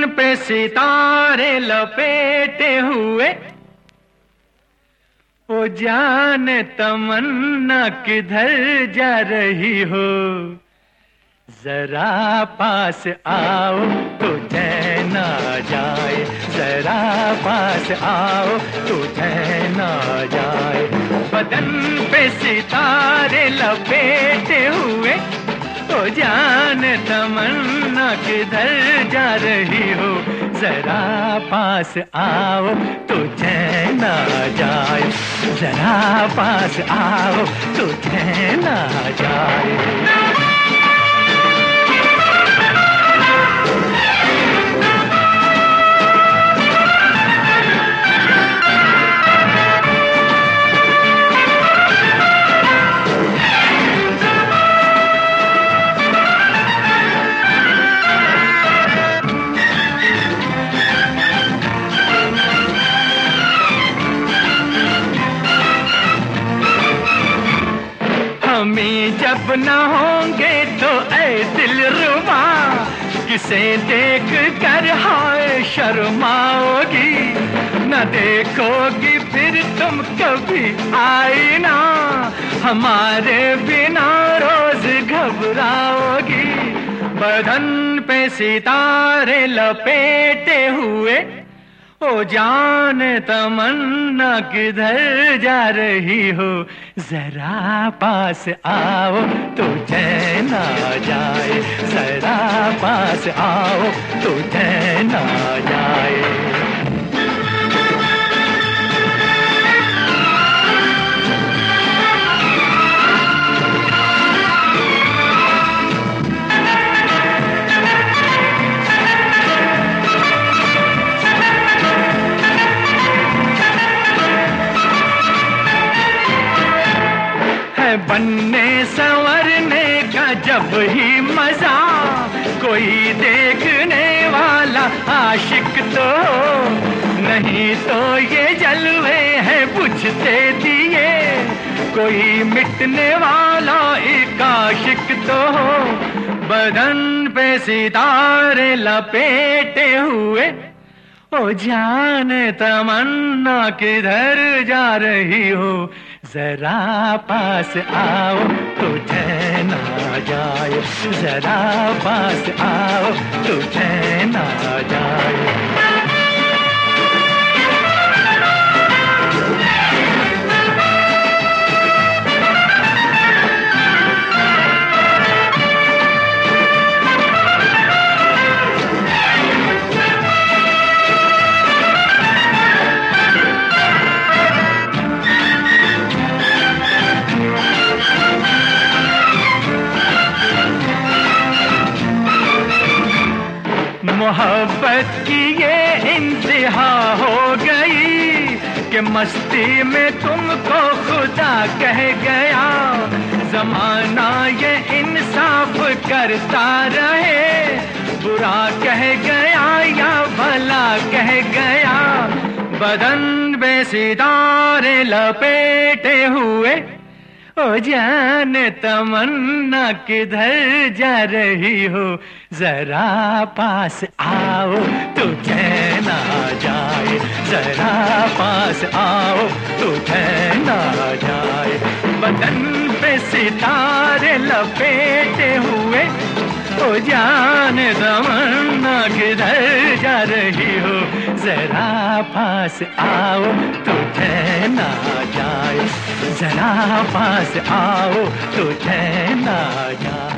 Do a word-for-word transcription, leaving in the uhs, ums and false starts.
पे सितारे लपेटे हुए, ओ जान तमन्ना किधर जा रही हो, जरा पास आओ तो चैन आ जाए, जरा पास आओ तो चैन आ जाए। बदन पे सितारे लपेटे हुए, ओ जान तमन्ना किधर जा रही हो, जरा पास आओ तो चैन आ जाए, जरा पास आओ तो चैन आ जाए। हमें जब न होंगे तो ऐ दिलरुबा, किसे देख कर हाय शर्माओगी, न देखोगी फिर तुम कभी आईना, हमारे बिना रोज घबराओगी। बदन पे सितारे लपेटे हुए, ओ जान तमन्ना किधर जा रही हो, जरा पास आओ तो चैन आ जाए, जरा पास आओ तो चैन आ जाए। बनने संवरने का जब ही मजा, कोई देखने वाला आशिक तो नहीं, तो ये जलवे हैं बुझते दिए, कोई मिटने वाला एक आशिक तो हो। बदन पे सितारे लपेटे हुए, ओ जान तमन्ना किधर जा रही हो, जरा पास आओ तो चैन आ जाए, जरा पास आओ तो चैन आ जाए। मोहब्बत की ये इंतहा हो गई कि मस्ती में तुमको खुदा कह गया, जमाना ये इंसाफ करता रहे, बुरा कह गया या भला कह गया। बदन पे सितारे लपेटे हुए, ओ जान तमन्ना किधर जा रही हो, जरा पास आओ तो चैन आ जाए, जरा पास आओ तो चैन आ जाए। बदन पे सितारे लपेटे हुए, ओ जान तमन्ना किधर जा रही हो, जरा पास आओ तो चैन आ जाए, जरा पास आओ तो चैन आ जाए।